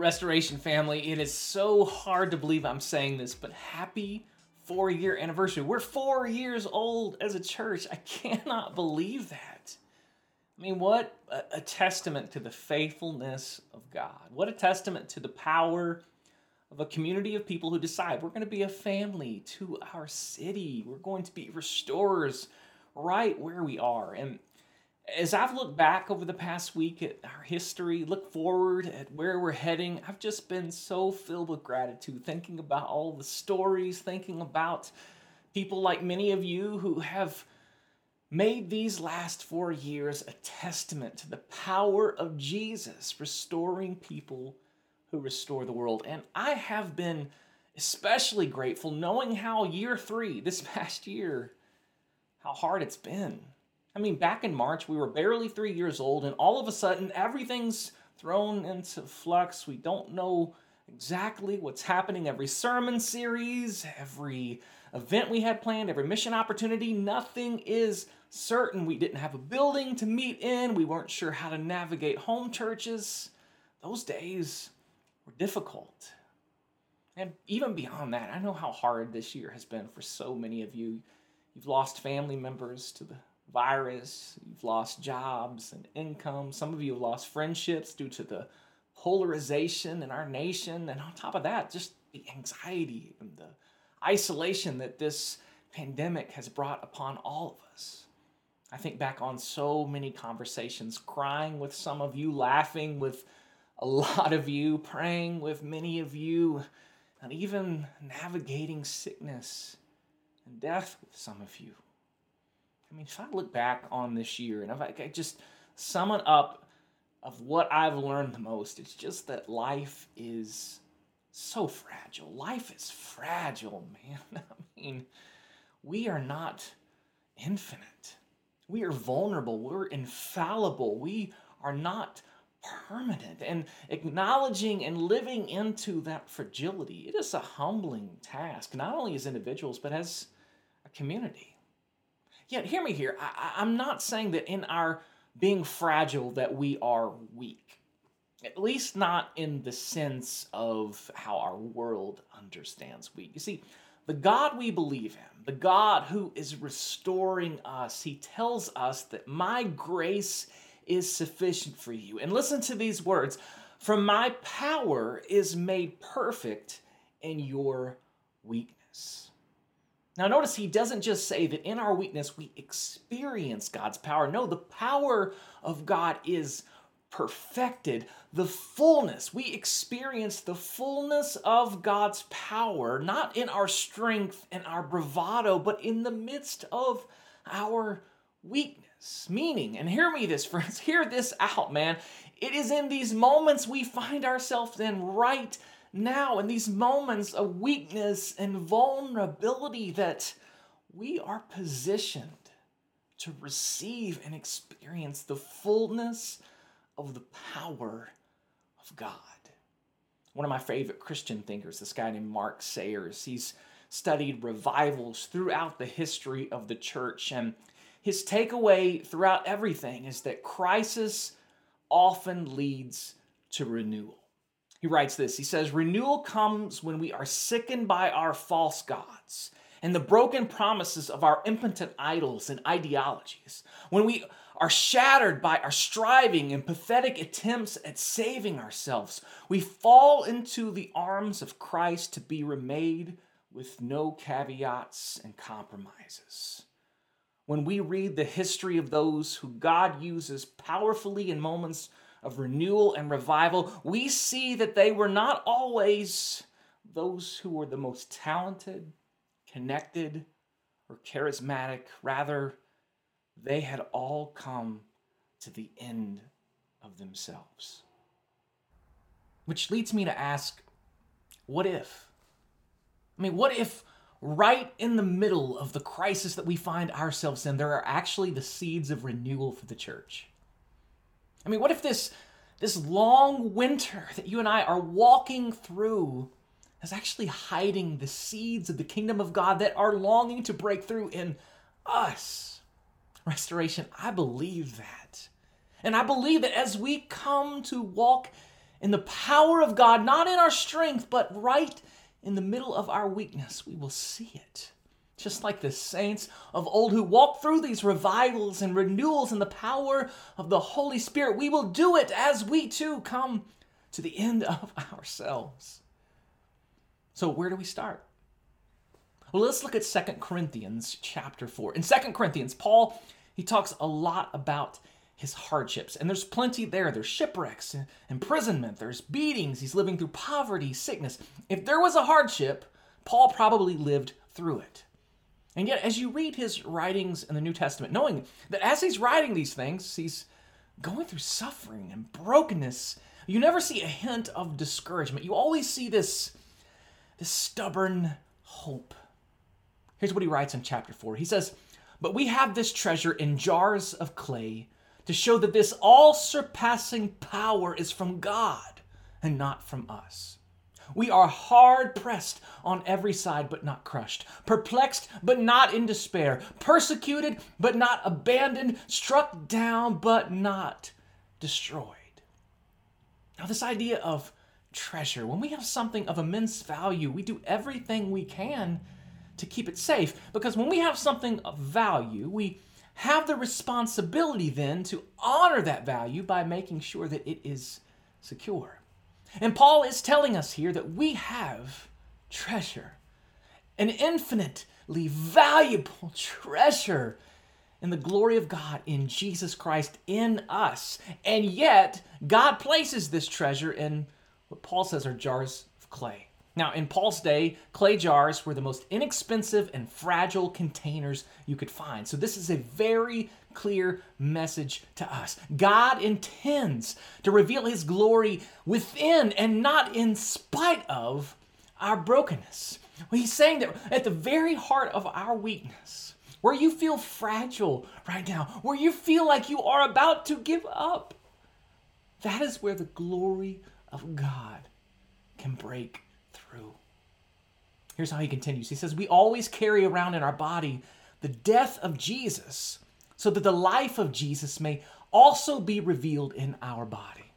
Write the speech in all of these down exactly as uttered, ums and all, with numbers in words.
Restoration family, it is so hard to believe I'm saying this, but happy four-year anniversary. We're four years old as a church. I cannot believe that. I mean, what a, a testament to the faithfulness of God. What a testament to the power of a community of people who decide we're going to be a family to our city. We're going to be restorers right where we are. And as I've looked back over the past week at our history, look forward at where we're heading, I've just been so filled with gratitude, thinking about all the stories, thinking about people like many of you who have made these last four years a testament to the power of Jesus restoring people who restore the world. And I have been especially grateful knowing how year three, this past year, how hard it's been. I mean, back in March, we were barely three years old, and all of a sudden, everything's thrown into flux. We don't know exactly what's happening. Every sermon series, every event we had planned, every mission opportunity, nothing is certain. We didn't have a building to meet in. We weren't sure how to navigate home churches. Those days were difficult. And even beyond that, I know how hard this year has been for so many of you. You've lost family members to the virus, you've lost jobs and income. Some of you have lost friendships due to the polarization in our nation. And on top of that, just the anxiety and the isolation that this pandemic has brought upon all of us. I think back on so many conversations, crying with some of you, laughing with a lot of you, praying with many of you, and even navigating sickness and death with some of you. I mean, if I look back on this year and if I just sum it up of what I've learned the most, it's just that life is so fragile. Life is fragile, man. I mean, we are not infinite. We are vulnerable. We're infallible. We are not permanent. And acknowledging and living into that fragility, it is a humbling task, not only as individuals, but as a community. Yet, hear me here. I, I'm not saying that in our being fragile that we are weak. At least not in the sense of how our world understands weak. You see, the God we believe in, the God who is restoring us, he tells us that my grace is sufficient for you. And listen to these words. For my power is made perfect in your weakness. Now notice he doesn't just say that in our weakness we experience God's power. No, the power of God is perfected. The fullness, we experience the fullness of God's power, not in our strength and our bravado, but in the midst of our weakness. Meaning, and hear me this, friends, hear this out, man. It is in these moments we find ourselves in right now, in these moments of weakness and vulnerability, that we are positioned to receive and experience the fullness of the power of God. One of my favorite Christian thinkers, this guy named Mark Sayers, he's studied revivals throughout the history of the church, and his takeaway throughout everything is that crisis often leads to renewal. He writes this, he says, renewal comes when we are sickened by our false gods and the broken promises of our impotent idols and ideologies. When we are shattered by our striving and pathetic attempts at saving ourselves, we fall into the arms of Christ to be remade with no caveats and compromises. When we read the history of those who God uses powerfully in moments of renewal and revival, we see that they were not always those who were the most talented, connected, or charismatic. Rather, they had all come to the end of themselves. Which leads me to ask, what if? I mean, what if right in the middle of the crisis that we find ourselves in, there are actually the seeds of renewal for the church? I mean, what if this, this long winter that you and I are walking through is actually hiding the seeds of the kingdom of God that are longing to break through in us? Restoration, I believe that. And I believe that as we come to walk in the power of God, not in our strength, but right in the middle of our weakness, we will see it. Just like the saints of old who walked through these revivals and renewals in the power of the Holy Spirit, we will do it as we too come to the end of ourselves. So where do we start? Well, let's look at Second Corinthians chapter four. In Second Corinthians, Paul, he talks a lot about his hardships, and there's plenty there. There's shipwrecks, imprisonment, there's beatings. He's living through poverty, sickness. If there was a hardship, Paul probably lived through it. And yet, as you read his writings in the New Testament, knowing that as he's writing these things, he's going through suffering and brokenness, you never see a hint of discouragement. You always see this, this stubborn hope. Here's what he writes in chapter four. He says, "But we have this treasure in jars of clay to show that this all-surpassing power is from God and not from us. We are hard-pressed on every side, but not crushed, perplexed, but not in despair, persecuted, but not abandoned, struck down, but not destroyed." Now, this idea of treasure, when we have something of immense value, we do everything we can to keep it safe, because when we have something of value, we have the responsibility then to honor that value by making sure that it is secure. And Paul is telling us here that we have treasure, an infinitely valuable treasure in the glory of God in Jesus Christ in us. And yet, God places this treasure in what Paul says are jars of clay. Now, in Paul's day, clay jars were the most inexpensive and fragile containers you could find. So this is a very clear message to us. God intends to reveal his glory within and not in spite of our brokenness. He's saying that at the very heart of our weakness, where you feel fragile right now, where you feel like you are about to give up, that is where the glory of God can break through. Here's how he continues. He says, "We always carry around in our body the death of Jesus, so that the life of Jesus may also be revealed in our body.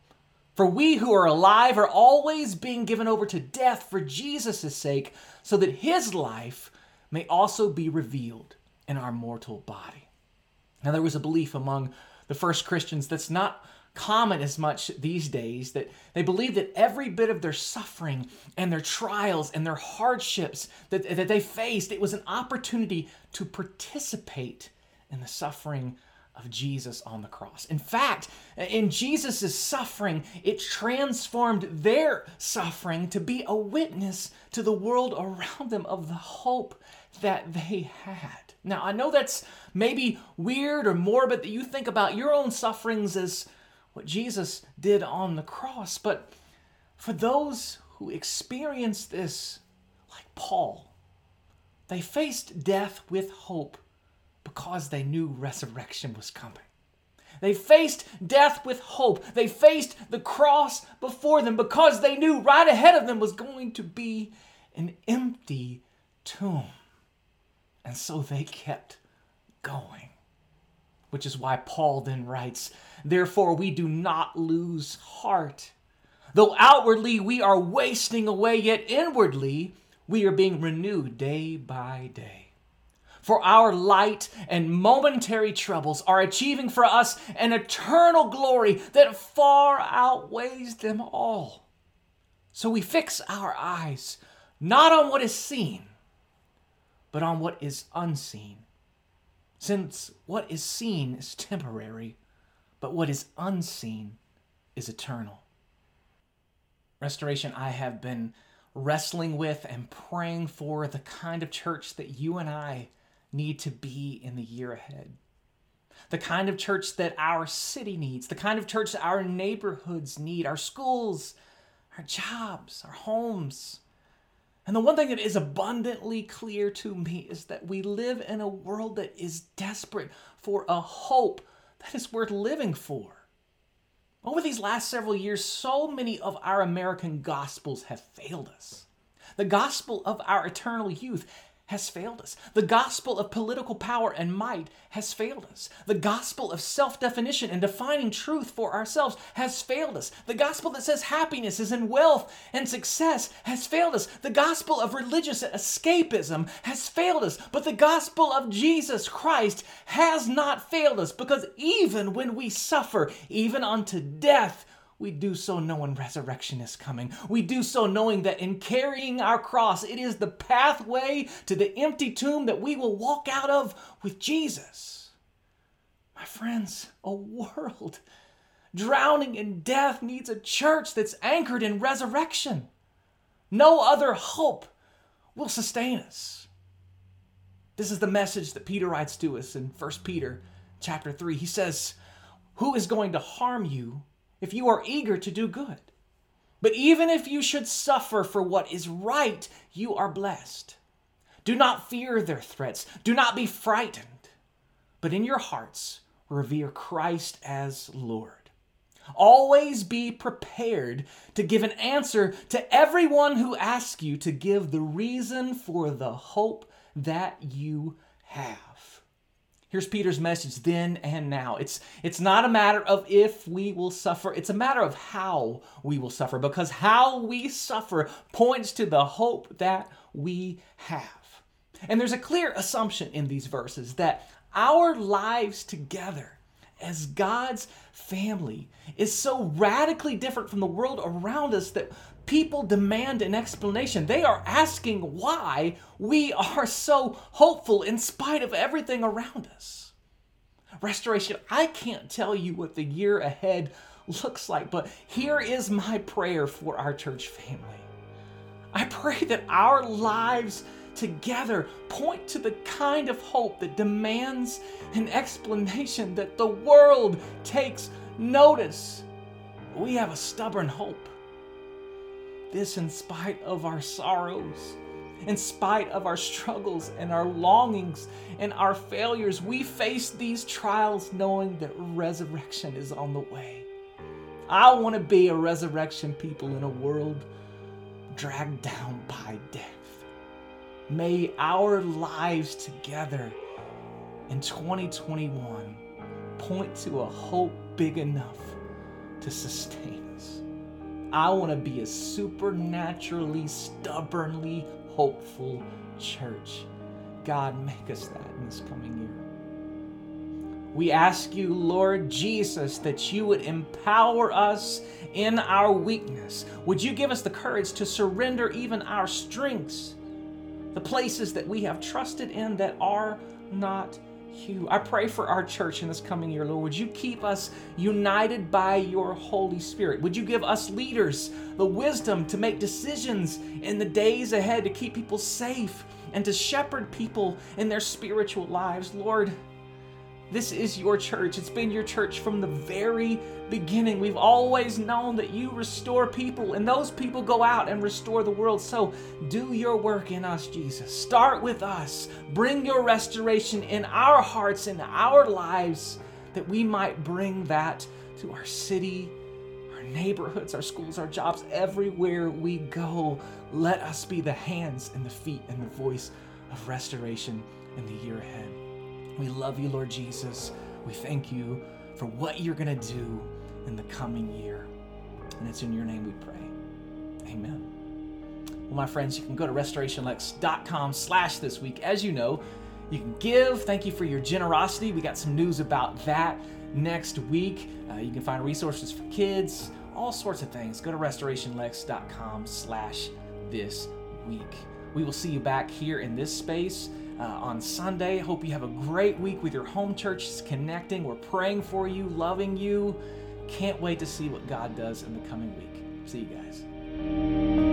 For we who are alive are always being given over to death for Jesus' sake, so that his life may also be revealed in our mortal body." Now, there was a belief among the first Christians that's not common as much these days, that they believed that every bit of their suffering and their trials and their hardships that, that they faced, it was an opportunity to participate in the suffering of Jesus on the cross. In fact, in Jesus' suffering, it transformed their suffering to be a witness to the world around them of the hope that they had. Now, I know that's maybe weird or morbid that you think about your own sufferings as what Jesus did on the cross, but for those who experienced this, like Paul, they faced death with hope because they knew resurrection was coming. They faced death with hope. They faced the cross before them because they knew right ahead of them was going to be an empty tomb. And so they kept going. Which is why Paul then writes, "Therefore we do not lose heart. Though outwardly we are wasting away, yet inwardly we are being renewed day by day. For our light and momentary troubles are achieving for us an eternal glory that far outweighs them all. So we fix our eyes not on what is seen, but on what is unseen. Since what is seen is temporary, but what is unseen is eternal." Restoration, I have been wrestling with and praying for the kind of church that you and I need to be in the year ahead. The kind of church that our city needs, the kind of church that our neighborhoods need, our schools, our jobs, our homes. And the one thing that is abundantly clear to me is that we live in a world that is desperate for a hope that is worth living for. Over these last several years, so many of our American gospels have failed us. The gospel of our eternal youth has failed us. The gospel of political power and might has failed us. The gospel of self-definition and defining truth for ourselves has failed us. The gospel that says happiness is in wealth and success has failed us. The gospel of religious escapism has failed us. But the gospel of Jesus Christ has not failed us, because even when we suffer, even unto death, we do so knowing resurrection is coming. We do so knowing that in carrying our cross, it is the pathway to the empty tomb that we will walk out of with Jesus. My friends, a world drowning in death needs a church that's anchored in resurrection. No other hope will sustain us. This is the message that Peter writes to us in First Peter chapter three. He says, "Who is going to harm you if you are eager to do good? But even if you should suffer for what is right, you are blessed. Do not fear their threats. Do not be frightened. But in your hearts, revere Christ as Lord. Always be prepared to give an answer to everyone who asks you to give the reason for the hope that you have." Here's Peter's message then and now. It's, it's not a matter of if we will suffer. It's a matter of how we will suffer, because how we suffer points to the hope that we have. And there's a clear assumption in these verses that our lives together as God's family is so radically different from the world around us that people demand an explanation. They are asking why we are so hopeful in spite of everything around us. Restoration, I can't tell you what the year ahead looks like, but here is my prayer for our church family. I pray that our lives together point to the kind of hope that demands an explanation, that the world takes notice. We have a stubborn hope. This in spite of our sorrows, in spite of our struggles and our longings and our failures. We face these trials knowing that resurrection is on the way. I want to be a resurrection people in a world dragged down by death. May our lives together in twenty twenty-one point to a hope big enough to sustain us. I want to be a supernaturally, stubbornly hopeful church. God, make us that in this coming year. We ask you, Lord Jesus, that you would empower us in our weakness. Would you give us the courage to surrender even our strengths, the places that we have trusted in that are not you. I pray for our church in this coming year, Lord. Would you keep us united by your Holy Spirit? Would you give us leaders the wisdom to make decisions in the days ahead to keep people safe and to shepherd people in their spiritual lives? Lord, this is your church. It's been your church from the very beginning. We've always known that you restore people, and those people go out and restore the world. So do your work in us, Jesus. Start with us. Bring your restoration in our hearts, in our lives, that we might bring that to our city, our neighborhoods, our schools, our jobs, everywhere we go. Let us be the hands and the feet and the voice of restoration in the year ahead. We love you, Lord Jesus. We thank you for what you're going to do in the coming year. And it's in your name we pray. Amen. Well, my friends, you can go to restoration lex dot com slash this week. As you know, you can give. Thank you for your generosity. We got some news about that next week. Uh, you can find resources for kids, all sorts of things. Go to restoration lex dot com slash this week. We will see you back here in this space Uh, on Sunday. Hope you have a great week with your home churches connecting. We're praying for you, loving you. Can't wait to see what God does in the coming week. See you guys.